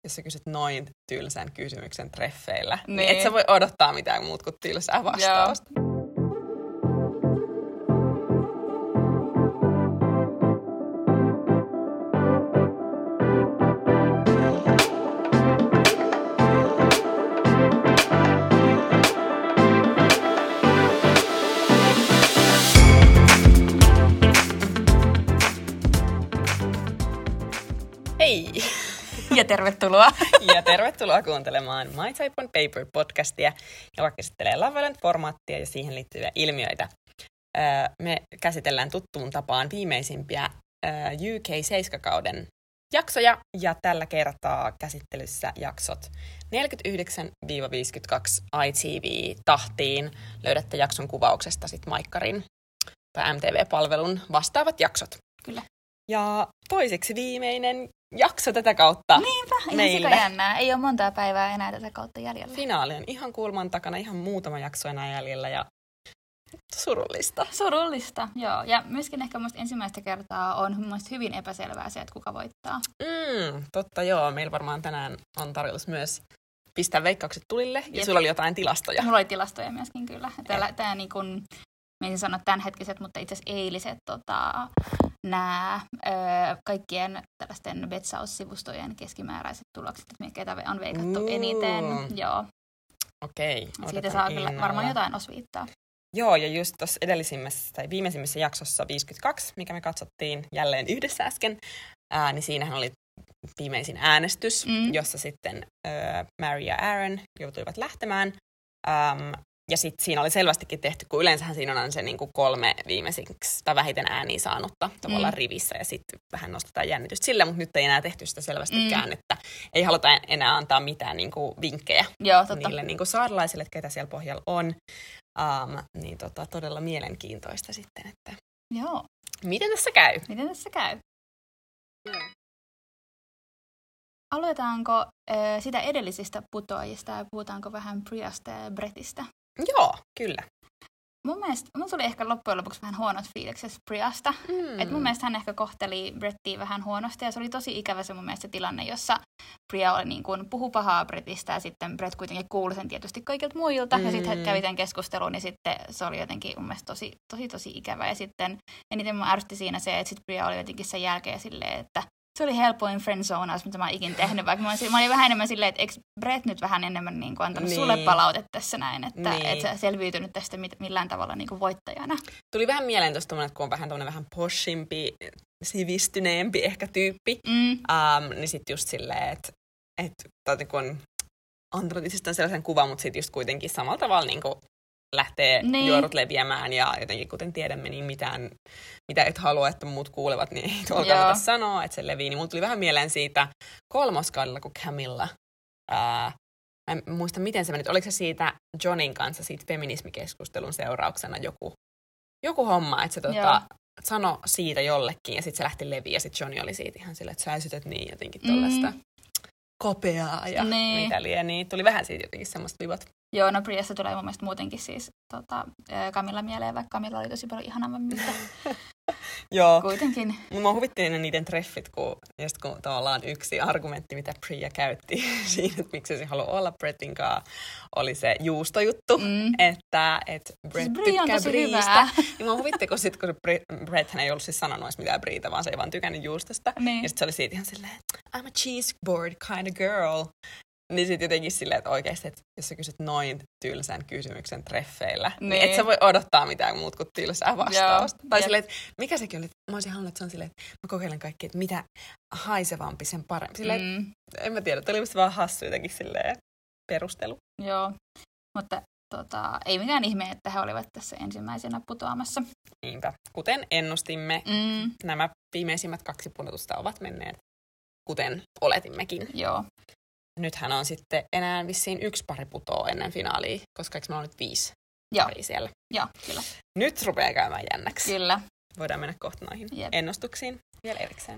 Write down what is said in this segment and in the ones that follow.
jos sä kysyt noin tylsän kysymyksen treffeillä, niin et sä voi odottaa mitään muut kuin tylsää vastausta. Joo. Hei! Ja tervetuloa! Ja tervetuloa kuuntelemaan My Type on Paper-podcastia, joka käsittelee Love Island-formaattia ja siihen liittyviä ilmiöitä. Me käsitellään tuttuun tapaan viimeisimpiä UK 7-kauden jaksoja, ja tällä kertaa käsittelyssä jaksot 49-52 ITV-tahtiin. Löydätte jakson kuvauksesta sit Maikkarin tai MTV-palvelun vastaavat jaksot. Kyllä. Ja toiseksi viimeinen jakso tätä kautta. Niinpä, ihan sikajännää. Ei ole montaa päivää enää tätä kautta jäljellä. Finaali on ihan kulman takana, ihan muutama jakso enää jäljellä ja surullista. Surullista, joo. Ja myöskin ehkä musta ensimmäistä kertaa on hyvin epäselvää se, että kuka voittaa. Totta joo. Meillä varmaan tänään on tarkoitus myös pistää veikkaukset tulille. Ja sulla oli jotain tilastoja. Mulla oli tilastoja myöskin kyllä. Tää niin kuin, en sano tämänhetkiset, mutta itse asiassa eiliset nämä kaikkien tällaisten Betsaus-sivustojen keskimääräiset tulokset, ketä on veikattu eniten. Joo. Okei. Siitä saa kyllä varmaan jotain osviittaa. Joo, ja just tuossa viimeisimmässä jaksossa 52, mikä me katsottiin jälleen yhdessä äsken, niin siinähän oli viimeisin äänestys, jossa sitten Mary ja Aaron joutuivat lähtemään. Ja sitten siinä oli selvästikin tehty, kun yleensähän siinä on se niinku 3 viimeisiksi tai vähiten ääniä saanutta tavallaan rivissä ja sitten vähän nostetaan jännitystä sillä, mutta nyt ei enää tehty sitä selvästikään, että ei haluta enää antaa mitään niinku vinkkejä niille niinku saarlaisille, ketä siellä pohjalla on. Niin todella mielenkiintoista sitten, että joo. Miten tässä käy? Aloitetaanko sitä edellisistä putoajista ja puhutaanko vähän Briasta ja Brettistä? Joo, kyllä. Mun tuli ehkä loppujen lopuksi vähän huonot fiilikset Briasta. Et mun mielestä hän ehkä kohteli Brettiä vähän huonosti ja se oli tosi ikävä se mun mielestä tilanne, jossa Bria oli niin kuin puhu pahaa Bretistä ja sitten Brett kuitenkin kuuli sen tietysti kaikilta muilta ja sitten he kävi tämän keskustelun ja sitten se oli jotenkin mun mielestä tosi ikävä ja sitten eniten mun ärsytti siinä se, että sitten Bria oli jotenkin sen jälkeen silleen, että se oli helpoin friendzonaus, mitä mä oon ikin tehnyt, vaikka mä olin vähän enemmän silleen, että eikö Brett nyt vähän enemmän niin kuin antanut sulle palautetta tässä näin, että et sä selviytynyt tästä millään tavalla niin kuin voittajana. Tuli vähän mieleen tuosta, kun on vähän poshimpi, sivistyneempi ehkä tyyppi, niin sitten just silleen, että kun Androtisista on sellaisen kuvan, mutta sitten just kuitenkin samalla tavalla niin kuin lähtee juorut leviämään ja jotenkin kuten tiedämme, niin mitä et halua, että muut kuulevat, niin ei tuolla kannata sanoa, että se levii. Niin mulla tuli vähän mieleen siitä kolmoskaudella, kun Camilla, mä en muista miten se meni, oliko se siitä Johnin kanssa siitä feminismikeskustelun seurauksena joku homma, että se sano siitä jollekin ja sitten se lähti leviä ja sitten Johnny oli siitä ihan silleen, että sä äsytät niin jotenkin tollaista kopeaa ja mitä liian, niin tuli vähän siitä jotenkin semmoista vivat. Joo, no Briasta tulee mun mielestä muutenkin siis Camilla mieleen, vaikka Camilla oli tosi paljon ihanammin, mutta joo. Kuitenkin. Mua huvitti ne treffit, kun tavallaan yksi argumentti, mitä Bria käytti siinä, että miksi se haluaa olla Brettin kanssa, oli se juustojuttu, että Brett tykkää Briasta. Ja mua huvitti, kun Brett ei ollut siis sanonut edes mitään Briitä, vaan se ei vaan tykännyt juustosta. Niin. Ja sitten se oli siitä ihan silleen, I'm a cheese board kind of girl. Niin sitten jotenkin silleen, että oikeasti, että jos sä kysyt noin tylsän kysymyksen treffeillä, niin et sä voi odottaa mitään muut kuin tylsää vastausta. Tai silleen, että mikä sekin oli, mä olisin halunnut, että se on silleen, että mä kokeilen kaikki, että mitä haisevampi sen parempi. Silleen, en mä tiedä, oli musta vaan hassu jotenkin silleen perustelu. Joo, mutta ei mikään ihme, että he olivat tässä ensimmäisenä putoamassa. Niinpä. Kuten ennustimme, nämä viimeisimmät 2 pudotusta ovat menneet, kuten oletimmekin. Joo. Nythän on sitten enää vissiin 1 pari putoa ennen finaalia, koska eikö meillä on nyt 5 paria siellä? Joo, kyllä. Nyt rupeaa käymään jännäksi. Kyllä. Voidaan mennä kohta noihin ennustuksiin vielä erikseen.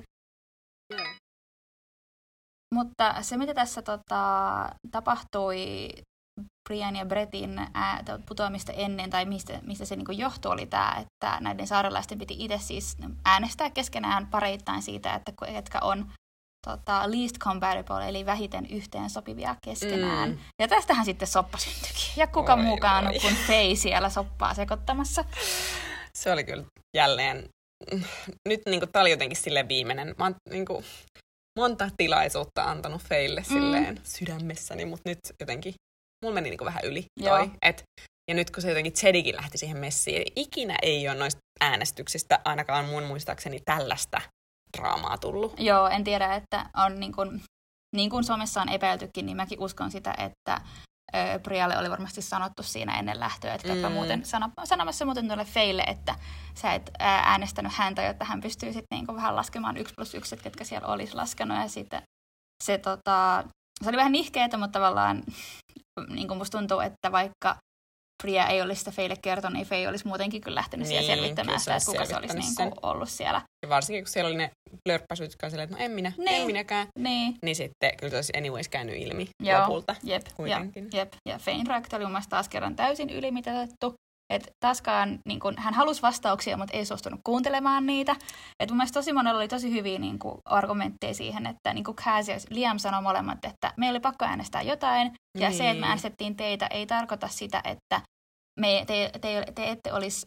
Mutta se, mitä tässä tapahtui Brian ja Brettin putoamista ennen, tai mistä se niin johtui, oli tämä, että näiden saarelaisten piti itse siis äänestää keskenään pareittain siitä, että ketkä on least compatible, eli vähiten yhteen sopivia keskenään. Ja tästähän sitten soppa syntyikin. Ja kuka muukaan kuin Faye siellä soppaa sekoittamassa. Se oli kyllä jälleen, nyt niinku, tää oli jotenkin silleen viimeinen. Mä oon niinku monta tilaisuutta antanut Fayelle silleen sydämessäni, mutta nyt jotenkin mulla meni niinku vähän yli toi. Ja nyt kun se jotenkin Chedikin lähti siihen messiin, ikinä ei ole noista äänestyksistä ainakaan mun muistaakseni tällaista draamaa tullut. Joo, en tiedä, että on niin kuin Suomessa on epäiltykin, niin mäkin uskon sitä, että Brialle oli varmasti sanottu siinä ennen lähtöä, että käypä muuten sanomassa muuten tuolle Fayelle, että sä et äänestänyt häntä, jotta hän pystyy sitten niinku vähän laskemaan 1+1, ketkä siellä olisi laskenut. Ja sitten se oli vähän nihkeetä, mutta tavallaan niin kuin musta tuntuu, että vaikka Bria ei olisi sitä Fayelle kertonut, niin Faye olisi muutenkin kyllä lähtenyt siellä selvittämään sitä, että kuka se olisi niinku ollut siellä. Ja varsinkin, kun siellä oli ne lörppäsyt, jotka silleen, että no en minäkään. Niin sitten kyllä se olisi anyways käynyt ilmi lopulta. Jep. Ja Fayen reaktio oli mun mielestä taas kerran täysin ylimitoitettu. Että taaskaan niin kun, hän halusi vastauksia, mutta ei suostunut kuuntelemaan niitä. Et mun mielestä tosi monella oli tosi hyviä niin kun, argumentteja siihen, että niin Kaz ja Liam sanoi molemmat, että meillä oli pakko äänestää jotain. Ja se, että me äänestettiin teitä, ei tarkoita sitä, että te ette olisi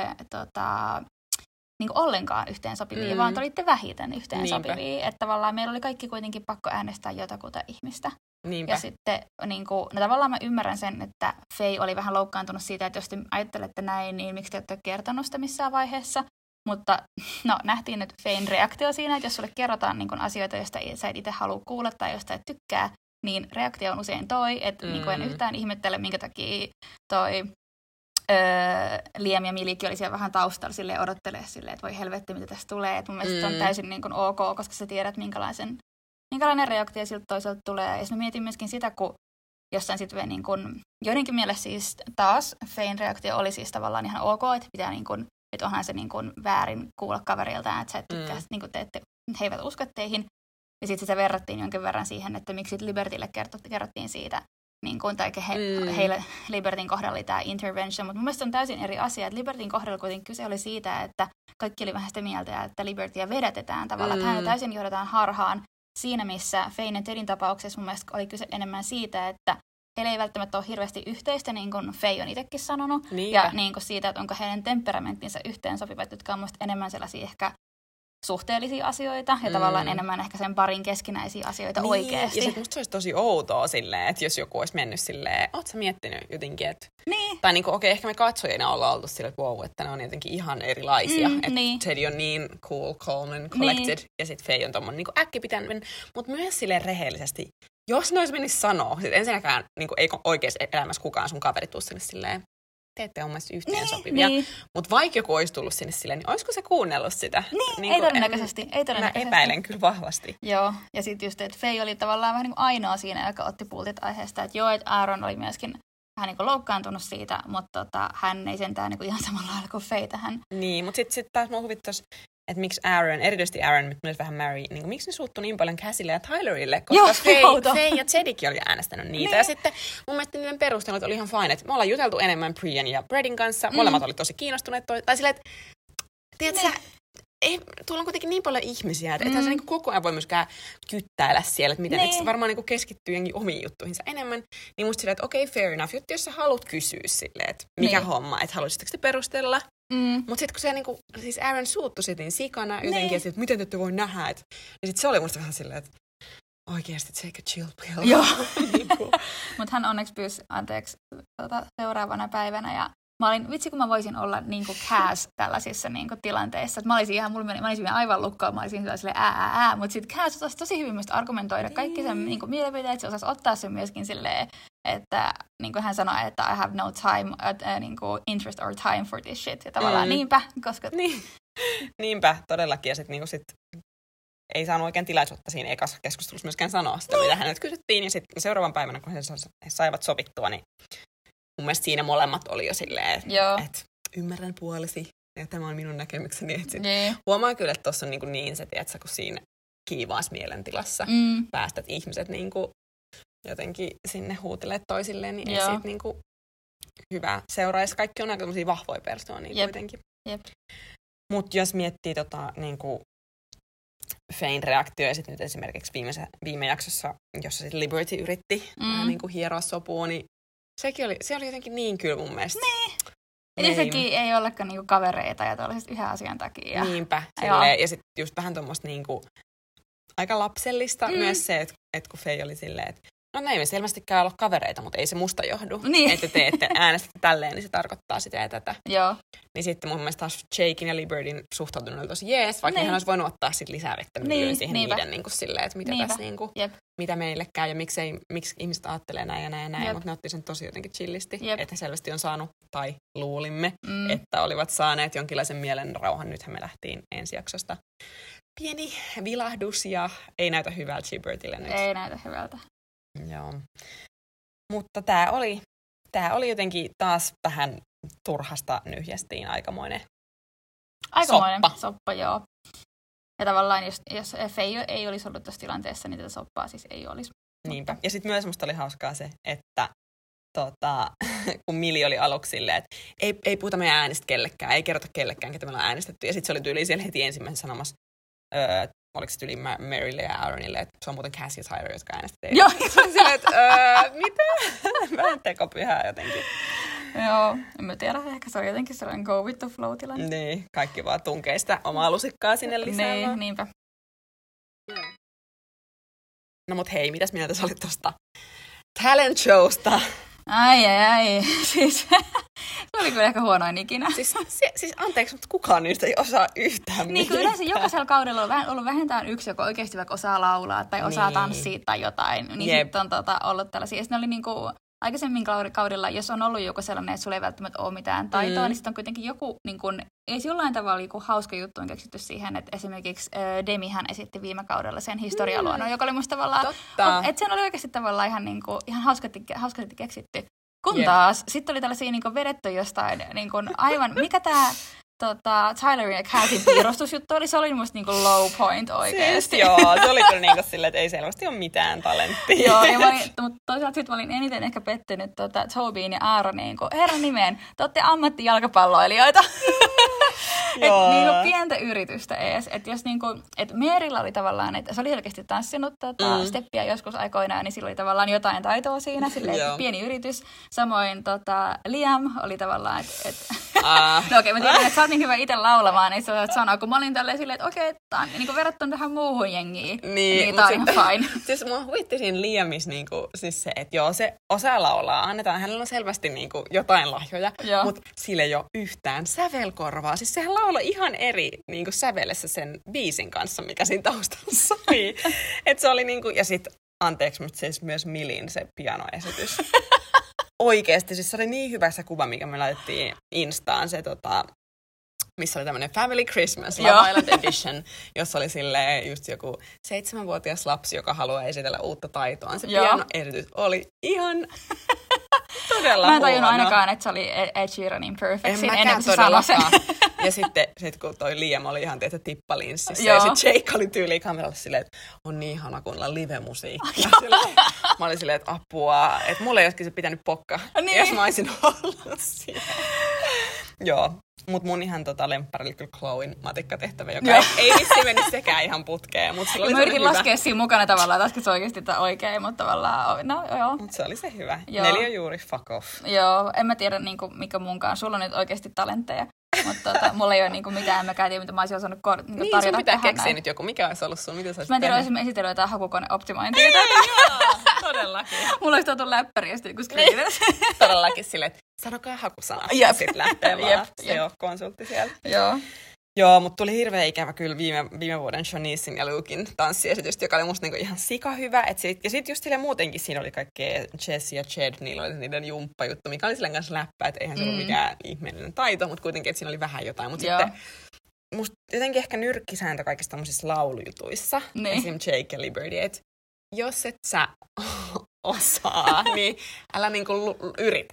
niin ollenkaan yhteensopivia, vaan te olitte vähiten yhteensopivia. Että tavallaan meillä oli kaikki kuitenkin pakko äänestää jotakuta ihmistä. Niinpä. Ja sitten tavallaan mä ymmärrän sen, että Faye oli vähän loukkaantunut siitä, että jos te ajattelette näin, niin miksi te ette ole kertonut sitä missään vaiheessa. Mutta nähtiin nyt Fayen reaktio siinä, että jos sulle kerrotaan niin asioita, joista sä et itse halua kuulla tai josta et tykkää, niin reaktio on usein toi, että niin en yhtään ihmettele, minkä takia toi Liam ja Miliki oli siellä vähän taustalla silleen odottelee silleen, että voi helvetti, mitä tästä tulee. Et mun mielestä se on täysin niin kuin ok, koska sä tiedät, minkälainen reaktio siltä toiselta tulee. Ja mä mietin myöskin sitä, kun jossain sitten niin kuin, joidenkin mielestä siis taas Fayen reaktio oli siis tavallaan ihan ok, että pitää niin kuin, että onhan se niin kuin väärin kuulla kaveriltaan, että sä et tykkää, niin kuin he eivät usko teihin. Ja sitten sitä verrattiin jonkin verran siihen, että miksi Libertylle kerrottiin siitä, niin kuin, tai heille Libertyn kohdalla oli tämä intervention, mutta mun mielestä on täysin eri asia, että Libertyn kohdalla kuitenkin kyse oli siitä, että kaikki oli vähän sitä mieltä, että Libertyä vedätetään tavallaan, että häntä täysin johdetaan harhaan. Siinä, missä Fayen ja Tedin tapauksessa mun mielestä oli kyse enemmän siitä, että heillä ei välttämättä ole hirveästi yhteistä, niin kuin Faye on itsekin sanonut, ja niin kuin siitä, että onko heidän temperamenttinsa yhteensopivat, jotka on musta enemmän sellaisia ehkä suhteellisia asioita ja tavallaan enemmän ehkä sen parin keskinäisiä asioita oikeasti. Ja sitten musta se olisi tosi outoa silleen, että jos joku olisi mennyt silleen, oot sä miettinyt jotenkin, että tai niinku okei, ehkä me katsojina ollaan oltu silleen, että wow, että ne on jotenkin ihan erilaisia. Että Teddy on niin cool, calm and collected ja sitten Faye on tommonen niinku äkkipitäinen, mutta myös silleen rehellisesti. Jos ne olisi mennyt sanoa, sit ensinnäkään niinku ei oikeassa elämässä kukaan sun kaveri tuu sinne silleen, te ette ole mielestäni yhteensopivia. Mutta vaikka joku olisi tullut sinne silleen, niin olisiko se kuunnellut sitä? Ei todennäköisesti. Mä epäilen kyllä vahvasti. Joo, ja sitten just, että Faye oli tavallaan vähän niin kuin ainoa siinä, joka otti pultit aiheesta. Että joo, että Aaron oli myöskin vähän niin kuin loukkaantunut siitä, mutta hän ei sentään niin kuin ihan samalla lailla kuin Faye tähän. Niin, mutta sitten taas mua huvittaisi, että miksi Aaron, erityisesti Aaron, mutta myös vähän Mary, niin miksi ne suuttui niin paljon Cassille ja Tylerille, koska Faye ja Chedikin oli äänestänyt niitä. Ja sitten mun mielestä niiden perustelut oli ihan fine, että me ollaan juteltu enemmän Brian ja Bradin kanssa, molemmat oli tosi kiinnostuneet, tai silleen, että tiedätkö tuolla on kuitenkin niin paljon ihmisiä, että ethän sä niin koko ajan voi myöskään kyttäillä siellä, että miten, että varmaan niin keskittyy jonkin omiin juttuihinsa enemmän. Niin musta silleen, että okei, fair enough, että jos sä haluat kysyä silleen, että mikä homma, että haluaisitteko te perustella. Mutta sitten kun se niinku, siis Aaron suuttui sitten sikana jotenkin, ja että miten te ette voi nähdä, että ja sitten se oli musta vähän silleen, että oikeasti take a chill pill. Joo. Mutta hän onneksi pyysi anteeksi seuraavana päivänä, ja mä olin, vitsi kun mä voisin olla niinku Kaz tällaisissa niinku tilanteissa, että mä olisin aivan lukkoon, mä olisin silleen mutta sitten Kaz osasi tosi hyvin myös argumentoida kaikki sen niinku mielipiteet, se osasi ottaa sen myöskin silleen, että niin kuin hän sanoi, että I have no time, niin kuin interest or time for this shit. Ja tavallaan niinpä, koska... Niinpä, todellakin. Ja sitten niin sit ei saanut oikein tilaisuutta siinä ekassa keskustelussa myöskään sanoa sitä, mitä hänet kysyttiin. Ja sitten seuraavan päivänä, kun he saivat sovittua, niin mun mielestä siinä molemmat oli jo silleen, että ymmärrän puolesi. Ja tämä on minun näkemykseni. Huomaa kyllä, että tuossa on niin se, tiedätkö, kun siinä kiivaassa mielentilassa päästät ihmiset niin kuin jotenkin sinne huutelee toisilleen, niin ei siitä niinku hyvä seuraa. Ja kaikki on aika tämmöisiä vahvoja persoonia kuitenkin. Mutta jos miettii niinku Fayn reaktio, ja sitten nyt esimerkiksi viime jaksossa, jossa sitten Liberty yritti vähän niin kuin hieroa sopua, niin se oli jotenkin niin kyllä mun mielestä. Niin. Eli sekin ei olekaan niinku kavereita ja tuollaisesta yhden asian takia. Niinpä. Silleen, ja sitten just vähän tuommoista niinku aika lapsellista myös se, että kun Faye oli silleen, että no me ei selvästikään olla kavereita, mutta ei se musta johdu. Niin. Että te ette äänestätte tälleen, niin se tarkoittaa sitä ja tätä. Joo. Niin sitten mun mielestä taas Jakein ja Libertyn suhtautuminen oli tosi jees, vaikka hän olisi voinut ottaa sit lisää vettä siihen niiden niin kuin silleen, että mitä tässä niin kuin, mitä meille käy ja miksi ihmiset ajattelee näin ja näin ja näin, mutta ne otti sen tosi jotenkin chillisti, että he selvästi on saanut, tai luulimme, että olivat saaneet jonkinlaisen mielen rauhan. Nythän me lähtiin ensi jaksosta. Pieni vilahdus ja ei näytä hyvältä Libertylle nyt. Ei näytä hyvältä. Joo. Mutta tää oli jotenkin taas vähän turhasta nyhjästiin aikamoinen soppa, joo. Ja tavallaan, jos Faye ei olisi ollut tässä tilanteessa, niin tätä soppaa siis ei olisi. Niinpä. Ja sitten myös musta oli hauskaa se, että kun Millie oli aluksi silleen, että ei puhuta meidän äänestä kellekään, ei kerrota kellekään, ketä meillä on äänestetty. Ja sitten se oli tyyliin siellä heti ensimmäisen sanomassa, oliko se tyyli Marylle ja Aaronille, että se on muuten Cassie ja Tyler, jotka äänestettiin. Joo. Se oli silleen, että mitä? Vähän tekopyhää jotenkin. Joo, en mä tiedä, ehkä se on jotenkin sellainen go with the flow -tilanne. Niin, kaikki vaan tunkee sitä omaa lusikkaa sinne lisää. Niin, niinpä. No mut hei, mitäs mieltä sä olit tosta talent showsta? Ai. Siis se oli kyllä ehkä huonoin ikinä. Siis anteeksi, mutta kukaan niistä ei osaa yhtään mitään. Niin, kun yleensä jokaisella kaudella on ollut vähintään yksi, joka oikeasti vaikka osaa laulaa tai osaa tanssia tai jotain. Niin sitten on ollut tällaisia. Ja sitten oli niinku aikaisemmin kaudella, jos on ollut joku sellainen, että sulla ei välttämättä ole mitään taitoa, niin sitten on kuitenkin joku, niin kun, ei jollain tavalla joku hauska juttu on keksitty siihen, että esimerkiksi Demihän esitti viime kaudella sen historialuonnon, joka oli musta tavallaan, että sen oli oikeasti tavallaan ihan hauskasti keksitty. Kun taas, sitten oli tällaisia niin vedetty jostain, niin aivan, mikä tämä Tylerin ja Cassien piirustusjuttu oli, se oli musta niinku low point oikeesti. Siis, joo, se oli kyllä niinku silleen, että ei selvästi ole mitään talenttia. Joo, mutta toisaalta sitten mä olin eniten ehkä pettynyt Tobyin ja Aaroniin, kun herran nimeen, te olette ammattijalkapalloilijoita. Että niinku pientä yritystä ees. Että jos niinku, et Meerillä oli tavallaan, että se oli selkeästi tanssinut steppiä joskus aikoinaan, niin sillä oli tavallaan jotain taitoa siinä, silleen pieni yritys. Samoin Liam oli tavallaan, että no okei, mä tiedän, että sä oot niin hyvä itse laulamaan, niin sä saat sanoa, kun mä olin tälleen silleen, että okei, tää on niin verrattuna tähän muuhun jengiin, niin tää on ihan fine. Siis mua huvitti siinä Liamissa niinku, siis se, että joo, se osaa laulaa, annetaan, hänellä on selvästi niinku jotain lahjoja, mutta sillä ei ole yhtään sävelkorvaa. Siis sehän lauloi ihan eri niinku sävelessä sen biisin kanssa, mikä siinä taustalla soi. Että se oli niinku, ja sit anteeksi, mutta siis myös Millin se pianoesitys. Oikeesti, siis se oli niin hyvä se kuva, mikä me laitettiin Instaan, se missä oli tämmönen Family Christmas, Love Island Edition, jossa oli silleen just joku 7-vuotias lapsi, joka haluaa esitellä uutta taitoa. Se pianoesitys oli ihan todella huono. Mä en tajunnut ainakaan, että se oli Ed Sheeranin Perfect. En mäkään todellakaan. Ja sitten kun toi Liam oli ihan tippalinssissä. Ja sitten Jake oli tyyliin kameralla silleen, että on niin ihana kuunnella live-musiikkia. Mä olin silleen, että apua. Että mulle ei olisikin se pitänyt pokka, jos mä olisin ollut siellä. Joo. Mut mun ihan lemppari oli kyllä Chloen matikkatehtävä, joka ei vissiin mennyt sekään ihan putkeen. Mut se oli mä yritin laskea siinä mukana tavallaan, että se oikeasti oikein, mutta tavallaan, no joo. Mut se oli se hyvä. 4 juuri, fuck off. Joo, en mä tiedä mikä munkaan. Sulla on nyt oikeasti talentteja. Mutta mulla ei ole mitään, mä tiedä, mitä mä olisin osannut tarjota tähän. Niin, sun pitää keksiä nyt joku. Mikä olisi ollut sun? Mitä sä olisit mä en tiedä, olisin esitellyt jotain hakukoneoptimointia. Joo, todellakin. Mulla olisi tuotu läppäri ja sitten kun screeners. Todellakin silleen, että sanokaa hakusana. Ja sitten lähtee vaan se konsultti sieltä. Joo, mutta tuli hirveän ikävä kyllä viime vuoden Shanicein ja Lukein tanssiesitys, joka oli musta niinku ihan sika hyvä. Ja sitten just silleen muutenkin siinä oli kaikkea Jess ja Jed, niillä oli niiden jumppajuttu, mikä oli silleen kanssa läppä, että eihän se ollut mikään ihmeellinen taito, mutta kuitenkin, että siinä oli vähän jotain. Mutta sitten musta jotenkin ehkä nyrkkisääntö kaikissa tämmöisissä laulujutuissa, esimerkiksi Jake ja Liberty, että jos et sä osaa, niin älä niinku yritä.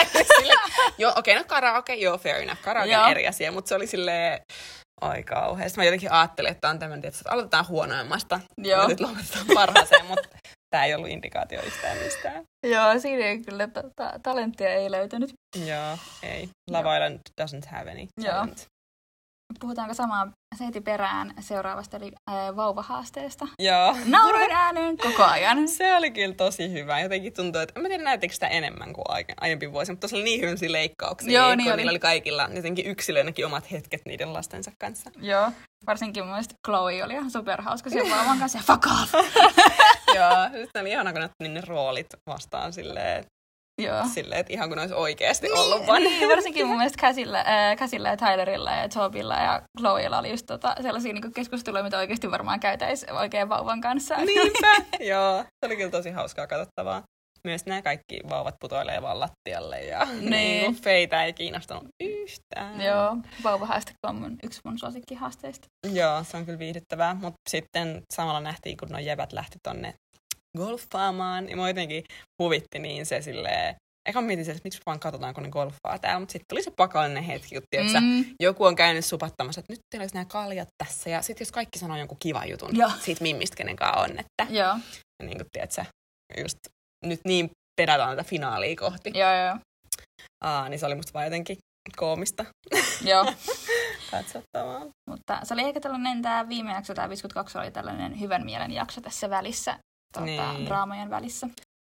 Okei, no karaoke, fair enough. Karaoke on eri asia, mutta se oli silleen, oi kauheasti. Mä jotenkin ajattelin, että on tämmöinen, että aloitetaan huonoimmasta ja nyt lopetetaan parhaaseen, mutta tää ei ollut indikaatio yhtään mistään. Joo, siinä ei kyllä talenttia ei löytänyt. Joo, ei. Love Island doesn't have any talent. puhutaanko samaa heti perään seuraavasta, eli vauvahaasteesta. Joo. Nauroin ääneen koko ajan. Se oli kyllä tosi hyvä. Jotenkin tuntuu, että en mä tiedä näettekö sitä enemmän kuin aiempi vuosi, mutta tuossa oli niin hyviä leikkauksia. Joo, niin oli. Niillä oli kaikilla jotenkin yksilöinäkin omat hetket niiden lastensa kanssa. Joo, varsinkin mun mielestä Chloe oli ihan superhauska sen vauvan kanssa ja fuck off. Joo, sitten oli ihana, kun otti ne roolit vastaan silleen, että ihan kun olisi oikeasti ollut vaan. Niin, varsinkin mun mielestä Cassilla ja Tylerilla ja Tobilla ja Chloella oli just sellaisia niinku keskusteluja, mitä oikeasti varmaan käytäisi oikein vauvan kanssa. Niinpä, joo. Se oli kyllä tosi hauskaa katsottavaa. Myös nämä kaikki vauvat putoilee vaan lattialle ja niin Feitä ei kiinnostanut yhtään. Joo, vauvahaaste on yksi mun suosikkihaasteista. Joo, se on kyllä viihdyttävää, mutta sitten samalla nähtiin, kun nuo jäbät lähti tonne golfaamaan, niin mua jotenkin huvitti niin se silleen, eka mietin että miksi vaan katsotaan, kun ne golfaa täällä, mutta sitten tuli se pakallinen hetki, että joku on käynyt supattamassa, että nyt teillä olisi nämä kaljat tässä, ja sitten jos kaikki sanoo jonkun kivan jutun siitä mimmistä, kenenkaan on, että ja niin kuin tiedätkö, just nyt niin pedataan tätä finaalia kohti. Joo. Niin se oli musta vaan jotenkin koomista. Joo. Katsottavaa. Mutta se oli ehkä tällainen, tämä viime jakso, tämä 52 oli tällainen hyvän mielen jakso tässä välissä, draamojen välissä.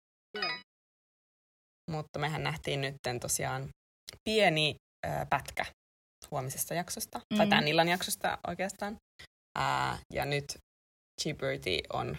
Mutta mehän nähtiin nyt tosiaan pieni pätkä huomisesta jaksosta, tai tämän illan jaksosta oikeastaan. Ja nyt Gibberty on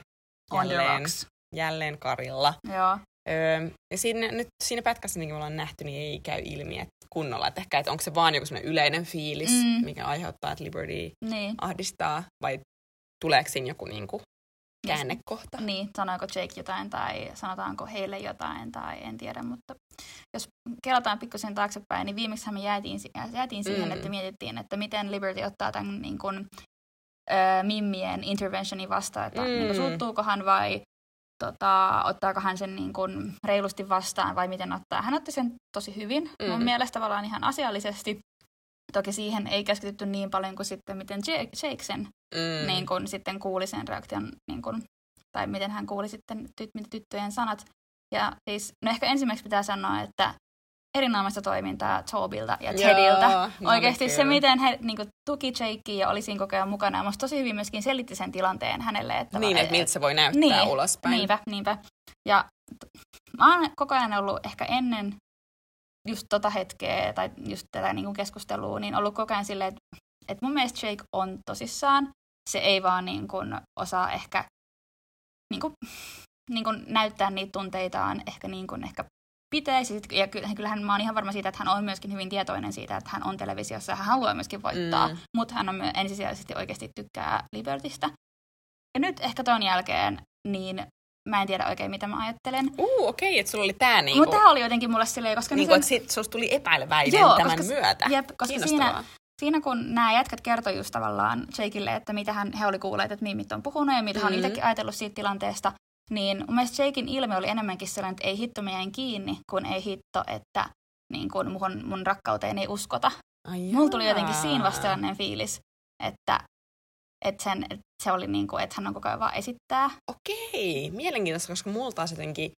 jälleen karilla. Joo. Ja siinä pätkässä, niin kuin me ollaan nähty, niin ei käy ilmi että kunnolla. Että ehkä, että onko se vaan joku sellainen yleinen fiilis, mikä aiheuttaa, että Liberty ahdistaa, vai tuleeko siinä joku niin kuin käännekohta? Niin, sanoiko Jake jotain tai sanotaanko heille jotain tai en tiedä, mutta jos kelataan pikkusen taaksepäin, niin viimeksihän me jäätiin siihen, että mietittiin, että miten Liberty ottaa tämän niin kuin, mimmien interventionin vastaan, että niin kuin, suuttuukohan vai ottaako hän sen niin kuin reilusti vastaan vai miten ottaa. Hän otti sen tosi hyvin, mun mielestä tavallaan ihan asiallisesti. Toki siihen ei keskitytty niin paljon kuin sitten, miten Jake sen niin kuin, sitten kuuli sen reaktion, niin kuin, tai miten hän kuuli sitten tyttöjen sanat. Ja siis, no ehkä ensimmäiseksi pitää sanoa, että erinomaista toimintaa Tobilta ja Tediltä. Oikeasti se, miten he niin kuin, tuki Jakea ja oli siinä koko ajan mukana. Ja musta tosi hyvin myöskin selitti sen tilanteen hänelle. Että miltä se voi näyttää ulospäin. Niinpä. Ja mä oon koko ajan ollut ehkä ennen just tota hetkeä tai just tätä niin kuin keskustelua, niin ollut koko ajan silleen, että mun mielestä Jake on tosissaan. Se ei vaan niin kuin osaa ehkä niin kuin näyttää niitä tunteitaan ehkä niin kuin ehkä pitäisi. Ja kyllähän mä oon ihan varma siitä, että hän on myöskin hyvin tietoinen siitä, että hän on televisiossa ja hän haluaa myöskin voittaa. Mutta hän on ensisijaisesti oikeasti tykkää Libertystä. Ja nyt ehkä ton jälkeen, niin mä en tiedä oikein, mitä mä ajattelen. Okei, että sulla oli tää niinku... Mutta tää oli jotenkin mulle silleen, koska... Niinku, että sit susta tuli epäileväinen tämän myötä. Jep, koska siinä kun nämä jätkät kertoi just tavallaan Jakeille, että mitä he oli kuulleet, että mimmit on puhunut ja mitä hän on itsekin ajatellut siitä tilanteesta, niin mun mielestä Jaken ilme oli enemmänkin sellainen, että ei hitto, mä jäin kiinni, kun ei hitto, että niin kun mun rakkauteen ei uskota. Mulla tuli jotenkin siinä vasta sellainen fiilis, että se oli niin kuin, että hän on koko ajan vaan esittää. Okei, mielenkiintoista, koska mulla taas jotenkin,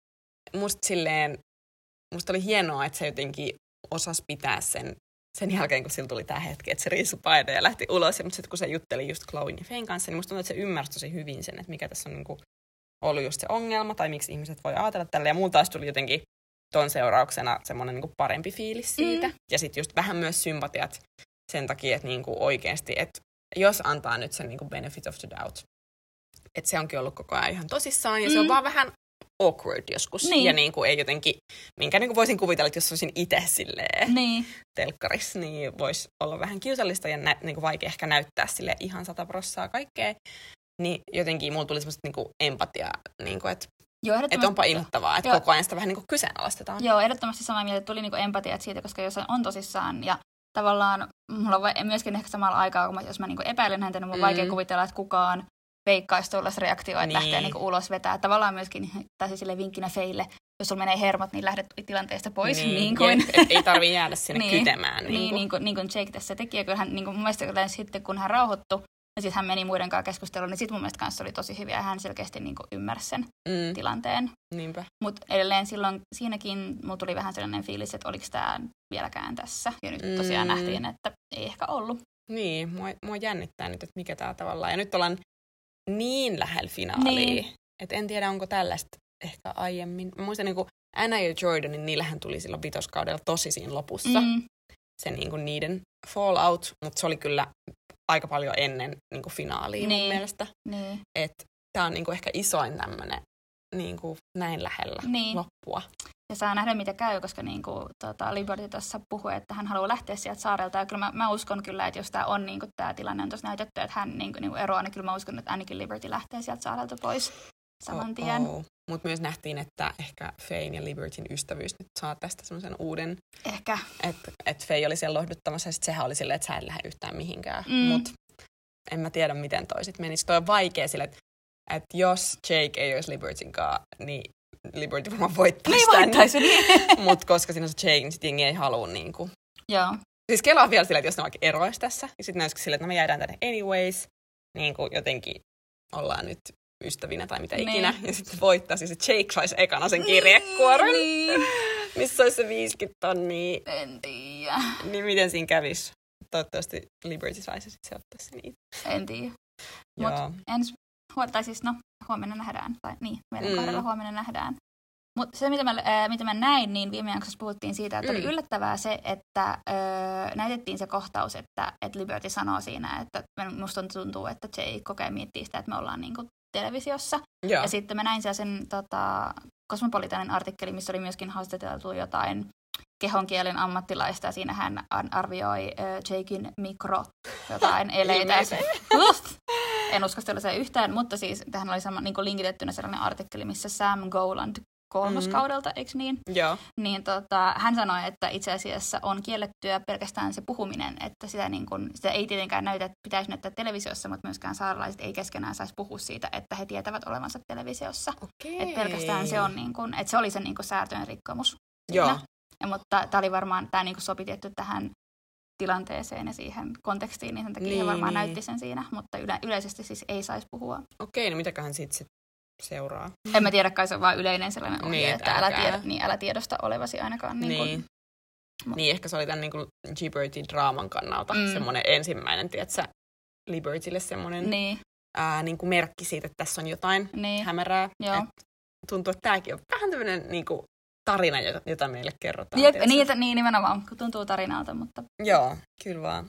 musta oli hienoa, että se jotenkin osasi pitää sen jälkeen, kun sillä tuli tämä hetki, että se riisui paidan ja lähti ulos. Mutta sitten kun se jutteli just Chloen ja Fayn kanssa, niin musta tuntuu, että se ymmärsi tosi hyvin sen, että mikä tässä on niinku ollut just se ongelma, tai miksi ihmiset voi ajatella tällä. Ja mulla taas tuli jotenkin ton seurauksena semmoinen niinku parempi fiilis siitä. Ja sitten just vähän myös sympatiat sen takia, että niinku oikeasti, että jos antaa nyt sen niinku benefit of the doubt, että se onkin ollut koko ajan ihan tosissaan, ja se on vaan vähän awkward joskus. Niin. Ja niinku ei jotenkin, minkä niinku voisin kuvitella, että jos olisin itse silleen telkkarissa, niin voisi olla vähän kiusallista ja niinku vaikea ehkä näyttää sille ihan 100% kaikkea. Niin jotenkin mulla tuli semmoista niinku empatiaa, niinku, että onpa inhottavaa, että koko ajan sitä vähän niinku kyseenalaistetaan. Joo, ehdottomasti samaa mieltä, että tuli niinku empatiaa siitä, koska jos on tosissaan ja tavallaan mulla on myöskin ehkä samalla aikaa, kun jos mä niinku epäilen häntä, niin mun on vaikea kuvitella, että kukaan veikkaisi tuollaista reaktioa, että lähtee niinku ulos vetää. Tavallaan myöskin, tai sille vinkkinä Feille, jos sulla menee hermot, niin lähdet tilanteesta pois. Niin kuin. Ei tarvitse jäädä sinne kytemään. Niin kuin Jake tässä teki. Ja kyllähän niin kuin mun mielestä sitten, kun hän rauhoittui, ja sitten hän meni muiden kanssa keskusteluun, niin sitten mun mielestä kanssa oli tosi hyviä. Ja hän selkeästi niin kuin ymmärsi sen tilanteen. Niinpä. Mutta edelleen silloin siinäkin mulla tuli vähän sellainen fiilis, että oliko tämä vieläkään tässä. Ja nyt tosiaan nähtiin, että ei ehkä ollut. Niin, mua jännittää nyt, että mikä tää tavallaan. Ja nyt ollaan niin lähellä finaalia, Niin. että en tiedä, onko tällaista ehkä aiemmin. Mä muistan, niin kuin Anna ja Jordanin, niillähän tuli silloin vitoskaudella tosi siinä lopussa. Se niin kuin niiden fallout, mutta se oli kyllä aika paljon ennen niin kuin finaalia mun mielestä. Niin. Että tää on niin kuin ehkä isoin tämmönen niin kuin näin lähellä loppua. Ja saa nähdä, mitä käy, koska Liberty tuossa puhui, että hän haluaa lähteä sieltä saarelta. Ja kyllä mä uskon kyllä, että jos tämä on niin kuin tämä tilanne on tuossa näytetty, että hän niin eroaa, niin kyllä mä uskon, että ainakin Liberty lähtee sieltä saarelta pois saman tien. Mutta myös nähtiin, että ehkä Fayn ja Libertyn ystävyys nyt saa tästä semmoisen uuden. Ehkä. Että Faye oli siellä lohduttamassa ja sitten sehän oli silleen, että sä et lähde yhtään mihinkään. Mutta en mä tiedä, miten toi sit menisi. Toi on vaikea sille, että jos Jake ei olisi Libertyn kanssa, niin Liberty varmaan voittaisi tämän. Mutta koska siinä on se Jake, niin sit jengi ei halua niinku. Joo. Siis kelaa vielä silleen, että jos ne vaikka eroisi tässä, niin sitten ne olisikin silleen, että me jäädään tänne anyways. Niinku jotenkin ollaan nyt ystävinä tai mitä ikinä. Ja sitten voittaisi se Jake saisi ekana sen kirjekuoron. Missä olisi se 50 tonnia. En tiedä. Niin miten siinä kävisi? Toivottavasti Liberty saisi sitten se ottaa se niitä. En tiedä. Mutta huomenna nähdään. Tai niin, meidän kohdalla huomenna nähdään. Mutta se, mitä mä näin, niin viime jaksossa puhuttiin siitä, että oli yllättävää se, että näytettiin se kohtaus, että Liberty sanoo siinä, että musta tuntuu, että Jake kokee miettii sitä, että me ollaan niinku televisiossa. Joo. Ja sitten mä näin sen Cosmopolitanin artikkeli, missä oli myöskin haastateltu jotain kehonkielen ammattilaista, ja siinä hän arvioi Jaken jotain eleitä. En uskostella se yhtään, mutta siis tähän oli niin linkitettynä sellainen artikkeli, missä Sam Goland kolmoskaudelta, eikö niin? Joo. Niin hän sanoi, että itse asiassa on kiellettyä pelkästään se puhuminen, että sitä ei tietenkään pitäisi näyttää televisiossa, mutta myöskään saaralaiset ei keskenään saisi puhua siitä, että he tietävät olevansa televisiossa. Okei. Että pelkästään se on, että se oli se sääntöjen rikkomus. Joo. Mutta tämä oli varmaan, tämä sopi tietty tähän tilanteeseen ja siihen kontekstiin, niin sen takia he varmaan näytti sen siinä, mutta yleisesti siis ei saisi puhua. Okei, no mitäköhän sitten seuraa? En mä tiedä, kai se on vaan yleinen sellainen ohje, että älä tiedosta olevasi ainakaan. Niin, ehkä se oli tämän Liberty-draaman kannalta semmoinen ensimmäinen, tiedätkö, Libertylle semmoinen merkki siitä, että tässä on jotain hämärää. Tuntuu, että tämäkin on vähän tämmöinen tarina, jota meille kerrotaan. Niin nimenomaan, tuntuu tarinalta, mutta... Joo, kyllä vaan.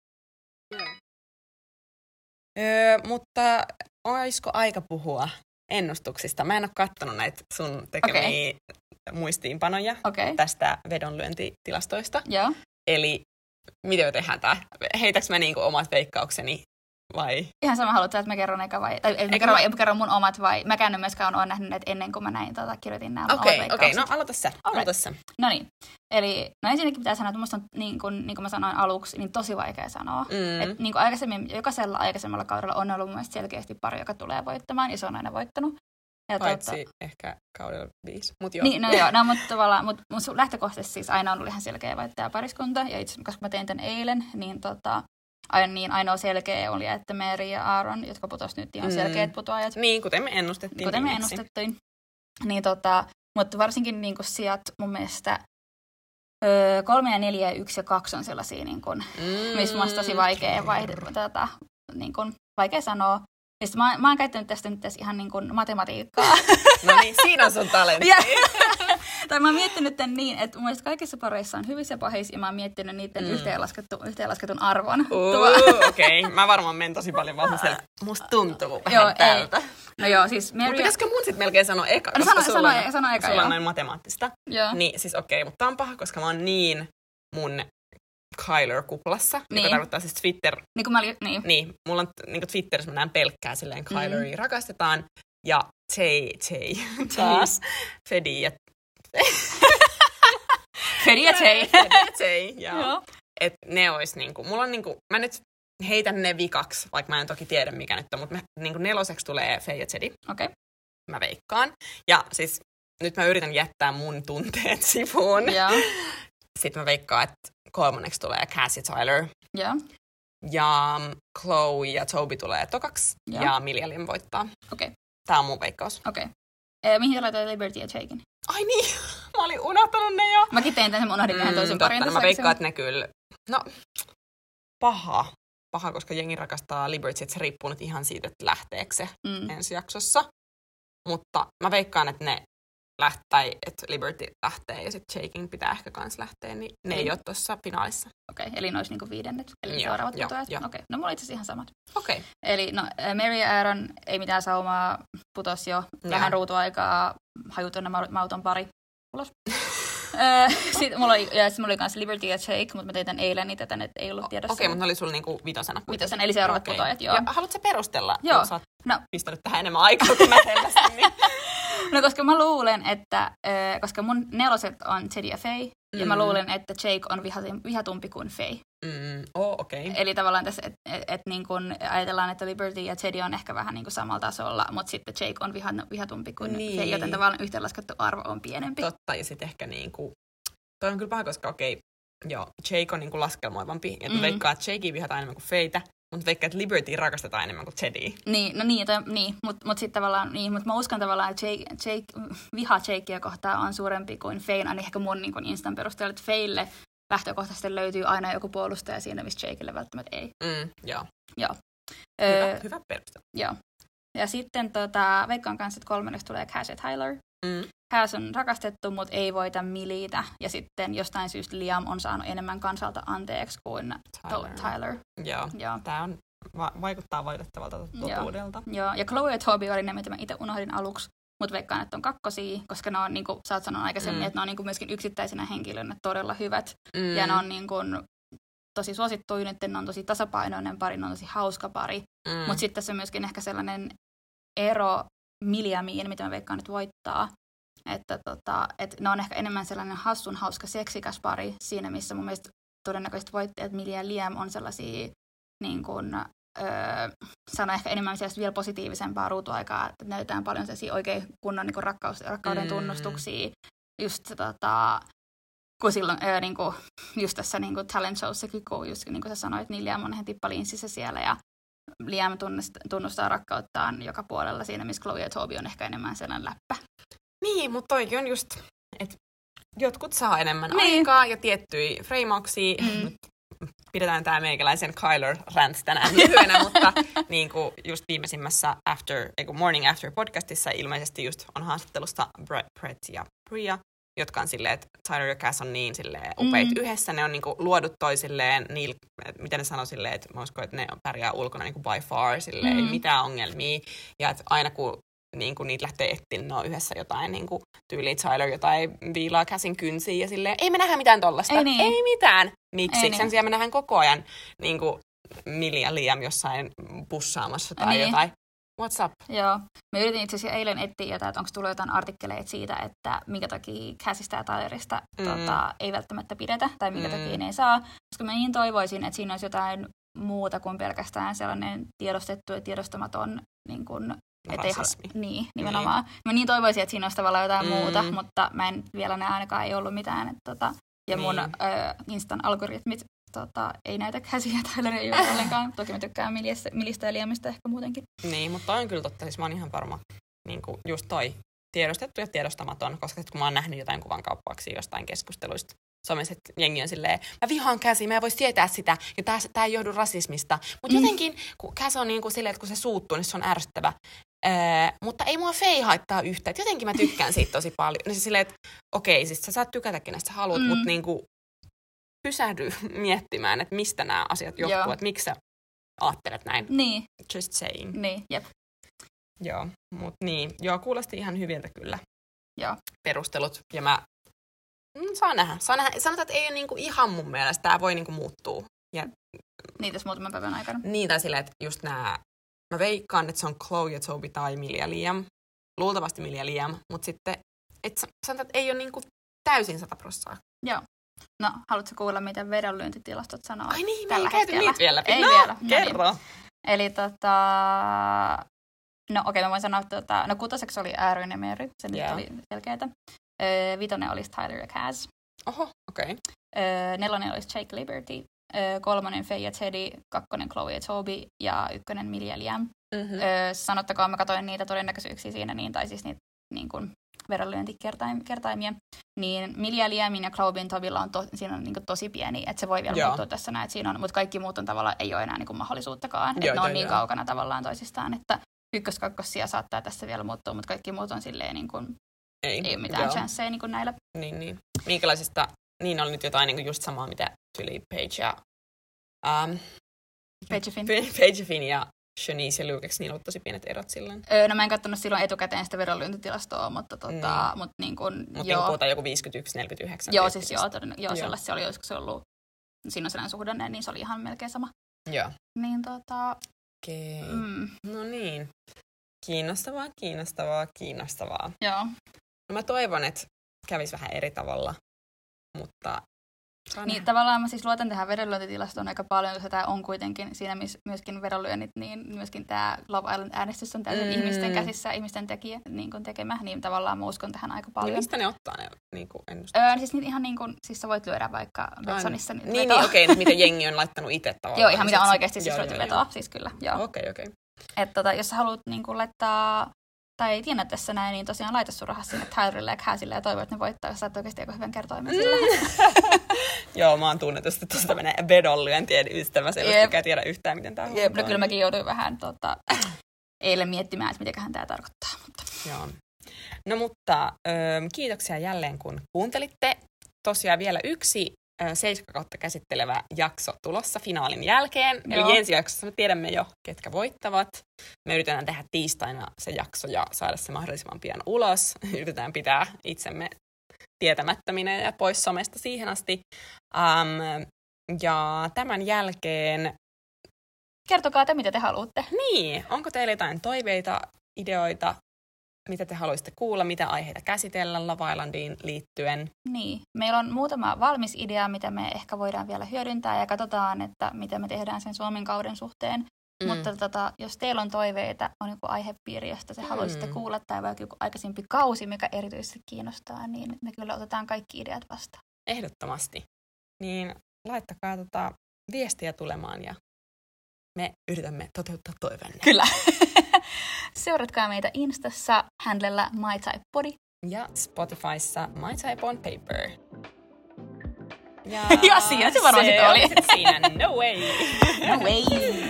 Mutta olisiko aika puhua ennustuksista? Mä en ole katsonut näitä sun tekemiä muistiinpanoja tästä vedonlyöntitilastoista. Joo. Eli miten me tehdään tää? Heitäks mä omat veikkaukseni vai? Ihan sama, haluatko, että mä kerron eka vai? Tai mä kerron mun omat vai? Mäkään en myöskään ole nähnyt näitä ennen kuin mä näin kirjoitin nämä omat veikkaukset. Okei, no aloita sä. No niin. Eli ensinnäkin pitää sanoa, että musta on, niin kuin mä sanoin aluksi, niin tosi vaikea sanoa. Että niin kuin jokaisella aikaisemmalla kaudella on ollut mun mielestä selkeästi pari, joka tulee voittamaan, ja se on aina voittanut. Ja paitsi ehkä kaudella 5, mut joo. Niin, mutta tavallaan, mutta lähtökohtaisesti siis aina on ollut ihan selkeä voittajapariskunta, ja itse koska mä tein tämän eilen, niin ainoa selkeä oli, että Mary ja Aaron, jotka putosi nyt ihan selkeät putoajat. Niin, kuten me ennustettiin. Niin, mutta varsinkin niin kuin sijat mun mielestä 3 ja 4 ja 1 ja 2 on sellaisia, niin kuin, missä on tosi vaikea sanoa. Ja mä oon käyttänyt tästä nyt ihan niin kuin matematiikkaa. No niin, siinä on sun talentti. Tai mä oon miettinyt tämän niin, että mun mielestä kaikissa pareissa on hyvissä ja pahissa, ja mä oon miettinyt niiden yhteenlasketun arvon. Okei. Mä varmaan menen tosi paljon vahvistella. Musta tuntuu vähän tältä. No joo, siis Mutta pitäisikö mun sit melkein sanoa eka? No sano eka, sulla on näin matemaattista. Joo. Niin siis mutta tää on paha, koska mä oon niin mun Kyler-kuplassa, joka tarkoittaa siis Twitter. Niin, mulla on Twitterissä mä näen pelkkää silleen Kyleria rakastetaan. Ja taas Fedi ja Jay, joo. Et ne ois mulla on mä nyt heitän ne vikaksi, vaikka mä en toki tiedä mikä nyt on, mutta 4 tulee Faye ja Teddy. Okei. Mä veikkaan. Ja siis nyt mä yritän jättää mun tunteet sivuun. Joo. Sitten mä veikkaan, että 3 tulee Cass ja Tyler. Joo. Ja Chloe ja Toby tulee tokaksi. Ja Millian voittaa. Okei. Tää on mun veikkaus. Okei. Mihin sä laitoit Liberty ja Jaken? Ai niin, mä olin unohtanut ne jo. Mäkin tein tämän, unohdin vähän toisen parin. Mä veikkaan, että ne kyllä. No, paha, koska jengi rakastaa Liberty, että se riippuu nyt ihan siitä, että lähteekö se ensi jaksossa. Mutta mä veikkaan, että että Liberty lähtee ja sitten Jaken pitää ehkä kans lähteä, niin ne ei ole tuossa finaalissa. Okei, eli ne olisi niinku viidennet, eli seuraavat putoajat. Okei, no mulla on itse asiassa ihan samat. Okei. Eli no, Mary ja Aaron, ei mitään saumaa, putos jo. Vähän ruutuaikaa, hajuton mauton pari. Ulos. Sitten mulla oli kans Liberty ja Jake, mutta mä tein tän eilen, niin tätä nyt ei ollut tiedossa. Okei, mutta ne oli sulla niinku vitosena. Vitosena, eli seuraavat putoajat, joo. Ja haluatko perustella, joo. kun sä oot pistänyt tähän enemmän aikaa kuin mä selvästi? Niin. No koska mä luulen, että koska mun neloset on Teddy ja Faye, ja mä luulen, että Jake on vihatumpi kuin Faye. Okei. Eli tavallaan tässä, että niin kun ajatellaan, että Liberty ja Teddy on ehkä vähän niin kuin samalla tasolla, mutta sitten Jake on vihatumpi kuin Faye, joten tavallaan yhteenlaskettu arvo on pienempi. Totta, ja sitten ehkä niinku, toi on kyllä paha, koska Jake on niinku laskelmoivampi, ja veikkaa, että Jakea vihataan enemmän kuin Fayetä, mutta veikkaa, että Liberty rakastetaan enemmän kuin Teddy. Niin, mutta sitten tavallaan, mutta mä uskon tavallaan, että Jake viha Jakea kohtaan on suurempi kuin Faye, on ehkä mun niin instan perusteella, että Fayelle lähtökohtaisesti löytyy aina joku puolustaja siinä, missä Jakeille välttämättä ei. Joo. Hyvä perustelu. Joo. Ja sitten veikkaan kanssa, että kolmanneksi tulee Cass ja Tyler. Cass on rakastettu, mutta ei voita Millitä. Ja sitten jostain syystä Liam on saanut enemmän kansalta anteeksi kuin Tyler. Joo. Tämä on, vaikuttaa valitettavalta totuudelta. Joo. Ja Chloe ja Toby oli ne, mitä mä itse unohdin aluksi. Mutta veikkaan, että on kakkosia, koska ne on, niin kuin sä oot sanonut aikaisemmin, että ne on niin kuin myöskin yksittäisenä henkilönä todella hyvät. Ja ne on niin kuin tosi suosittuja, nyt ne on tosi tasapainoinen pari, ne on tosi hauska pari. Mutta sitten tässä on myöskin ehkä sellainen ero Milliamiin, mitä mä veikkaan nyt voittaa. Että ne on ehkä enemmän sellainen hassun hauska seksikäs pari siinä, missä mun mielestä todennäköisesti voitti, että Millie ja Liam on sellaisia niin kuin sano ehkä enemmän vielä positiivisempaa ruutuaikaa, että näytetään paljon sellaisia oikein kunnon niin kuin rakkauden tunnustuksia. Just kun silloin niin kuin, just tässä niin kuin talent showssakin, kun just niin kuin sä sanoit, niin Liam on ihan tippalinssissä siellä ja Liam tunnustaa rakkauttaan joka puolella siinä, missä Chloe ja Toby on ehkä enemmän sellainen läppä. Niin, mutta toikin on just, että jotkut saa enemmän aikaa ja tiettyjä freimauksia. Pidetään tämä meikäläisen Kyler rants tänään lyhyenä, mutta niin kuin just viimeisimmässä Morning After podcastissa ilmeisesti just on haastattelusta Brett ja Bria, jotka on silleen, että Tyler ja Cass on niin silleen upeit yhdessä. Ne on niinku luodut toisilleen, miten ne sanoo silleen, että mä uskon, että ne pärjää ulkona niinku by far, silleen, ei mitään ongelmia. Ja että aina kun niinku niitä lähtee etsiä, ne on yhdessä jotain niinku tyyliä Tyler jotain viilaa Cassin kynsiin ja silleen, ei me nähdä mitään tollasta. Ei mitään. Miksi? Sen sijaan me nähdään koko ajan niinku Millie ja Liam jossain pussaamassa tai jotain. What's up? Joo. Me yritin itse asiassa eilen etsiä jotain, että onko tullut jotain artikkeleita siitä, että minkä takia Cassista ja Tylerista ei välttämättä pidetä, tai minkä takia ne ei saa. Koska mä niin toivoisin, että siinä olisi jotain muuta kuin pelkästään sellainen tiedostettu ja tiedostamaton niin kuin, rasismi. Niin, nimenomaan. Mä niin toivoisin, että siinä olisi tavallaan jotain muuta, mutta mä en vielä näe ainakaan, ei ollut mitään. Ja mun Instan algoritmit ei näytä Cassia ja Tyleria juuri ollenkaan. Toki mä tykkään Millistä ja Liamista ehkä muutenkin. Niin, mutta on kyllä totta. Siis mä oon ihan varma, niin kuin just toi tiedostettu ja tiedostamaton, koska kun mä oon nähnyt jotain kuvan kauppauksia jostain keskusteluista somessa, että jengi on silleen, mä vihaan Cassia, mä en vois tietää sitä, ja tää ei johdu rasismista. Mutta jotenkin, kun Cass on niin kuin silleen, että kun se suuttuu, niin se on ärsyttävä. Mutta ei mua Faye haittaa yhtään. Jotenkin mä tykkään siitä tosi paljon. No siis silleen, että okei, siis sä saat tykätä kenestä sä haluat, mutta niinku pysähdy miettimään, että mistä nämä asiat johtuu, että miksi sä ajattelet näin. Niin. Just saying. Niin, jep. Joo, mutta niin. Joo, kuulosti ihan hyviltä kyllä. Joo. Perustelut. Ja mä saa nähdä. Sanotaan, että ei ole niinku ihan mun mielestä. Tää voi niinku muuttua. Ja niin tässä muutaman päivän aikana. Niin, tai silleen, että just nää mä veikkaan, että se on Chloe ja Toby tai Millie ja Liam. Luultavasti Millie ja Liam, mutta sitten sanotaan, että ei ole niinku täysin 100%. Joo. No, haluatko kuulla, mitä vedonlyöntitilastot sanoo? Ai niin, me ei käyty niitä vielä. Ei vielä. Kerro. No niin. Eli no okei, mä voin sanoa, no kutoseksi oli Aaron ja Mary, se nyt oli selkeätä. Vitonen olisi Tyler ja Cass. Oho, okei. Nelonen olisi Jake Liberty. Kolmonen Faye ja Teddy, kakkonen Chloe ja Toby ja ykkönen Millie ja Liam. Sanottakoon, mä katsoin niitä todennäköisyyksiä siinä, niin, tai siis niitä niin kuin vedonlyöntikertaimia, niin Milja Liemin ja Glaubin Tobilla on siinä on niinku tosi pieni, että se voi vielä muuttua tässä näin, että siinä on, mutta kaikki muut on tavallaan, ei ole enää niinku mahdollisuuttakaan, että ne on niin kaukana tavallaan toisistaan, että ykkös-kakkosia saattaa tässä vielä muuttua, mutta kaikki muut on silleen niin kuin, ei ole mitään chanceja niin kuin näillä. Niin. Minkälaisista, niin oli nyt jotain niin kuin just samaa, mitä tyli Paige ja Paige Finn ja Shanice ja Luke, eikö niillä ollut tosi pienet erot silloin? No mä en katsonut silloin etukäteen sitä vedonlyöntitilastoa, mutta mut niin kuin, mutta joo. Puhutaan joku 51-49. Joo, siis sellaista se oli, olisiko se ollut, siinä on sellainen suhdanne, niin se oli ihan melkein sama. Joo. Niin Okei. No niin. Kiinnostavaa. Joo. No mä toivon, että kävisi vähän eri tavalla, mutta... Niin tavallaan mä siis luotan tähän vedonlyöntitilastoon aika paljon, koska tämä on kuitenkin siinä myöskin vedonlyönnit, niin myöskin tämä Love Island-äänestys on täysin ihmisten käsissä, ihmisten tekemä, niin tavallaan mä uskon tähän aika paljon. Mistä ne ottaa ne ennustukset? Siis ihan niin kuin, siis sä voit lyödä vaikka Betsonissa. Niin, okei, miten jengi on laittanut itse tavallaan. Joo, ihan mitä on oikeasti siis voit vetoa, siis kyllä, joo. Okei. Että jos sä haluat niin kuin laittaa, tai tiedät tässä näin, niin tosiaan laita sun rahas sinne Tylerille ja Cassille ja toivo, että ne voittaa, jos sä oot oikeasti aika hyvän kertoimen sillä. Joo, mä oon tunnetusti tuossa tämmönen vedonlyöntien ystävä, eikä tiedä yhtään, miten tää on. No kyllä mäkin jouduin vähän eilen miettimään, että mitenköhän tää tarkoittaa. Mutta. Joo. No mutta kiitoksia jälleen, kun kuuntelitte. Tosiaan vielä yksi 7 kautta käsittelevä jakso tulossa finaalin jälkeen. Joo. Eli ensi jaksossa me tiedämme jo, ketkä voittavat. Me yritetään tehdä tiistaina se jakso ja saada se mahdollisimman pian ulos. Yritetään pitää itsemme tietämättöminä ja pois somesta siihen asti. Ja tämän jälkeen... Kertokaa te, mitä te haluatte. Niin, onko teillä jotain toiveita, ideoita, mitä te haluaisitte kuulla, mitä aiheita käsitellä Love Islandiin liittyen? Niin, meillä on muutama valmis idea, mitä me ehkä voidaan vielä hyödyntää ja katsotaan, että mitä me tehdään sen Suomen kauden suhteen. Mutta jos teillä on toiveita, on joku aihepiiri, josta te haluaisitte kuulla tai vaikka joku aikaisempi kausi, mikä erityisesti kiinnostaa, niin me kyllä otetaan kaikki ideat vastaan. Ehdottomasti. Niin laittakaa viestiä tulemaan ja me yritämme toteuttaa toiveenne. Kyllä. Seuratkaa meitä Instassa handlella MyTypePodi. Ja Spotifyssa MyType on Paper. Ja siinä se varmasti oli. Siinä, no way. No way.